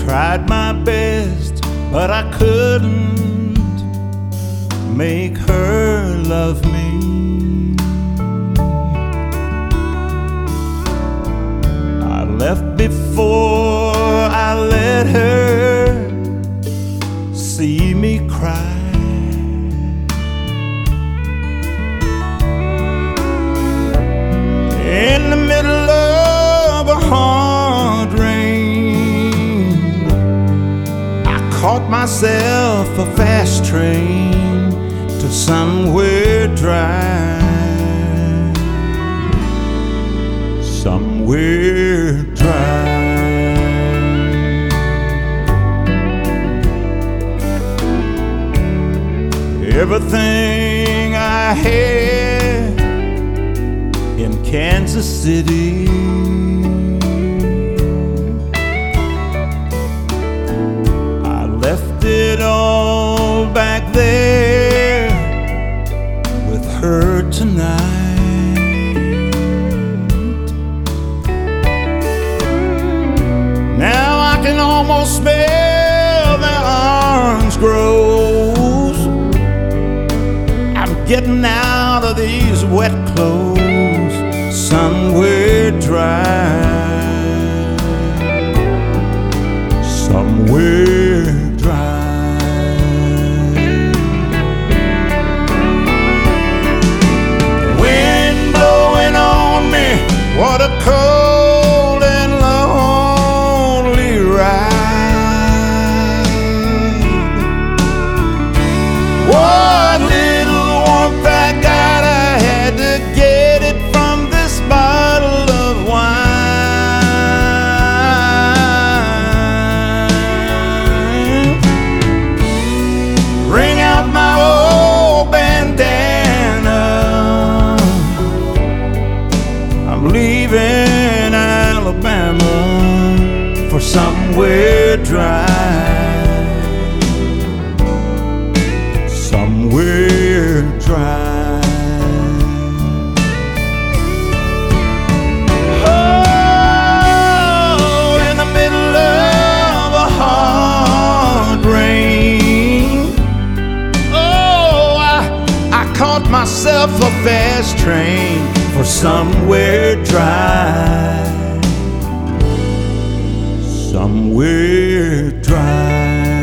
Tried my best, but I couldn't make her love me. I left before I let her see me cry. In the middle of a hard rain, I caught myself a fast train to somewhere dry. Somewhere dry. Everything I had in Kansas City, I left it all back there with her tonight. Now I can almost smell the orange groves. I'm getting out of these wet clothes somewhere dry. Somewhere dry. Wind blowing on me, what a cold and lonely ride. What little warmth I got, I had to get it from this bottle of wine. Bring out my old bandana, I'm leaving Alabama for somewhere dry. Somewhere dry. Oh, in the middle of a hard rain, oh, I caught myself a fast train for somewhere dry. Somewhere dry.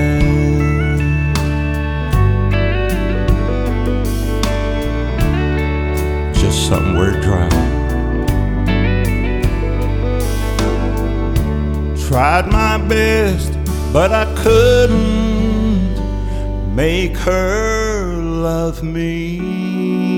Just somewhere dry. Tried my best, but I couldn't make her love me.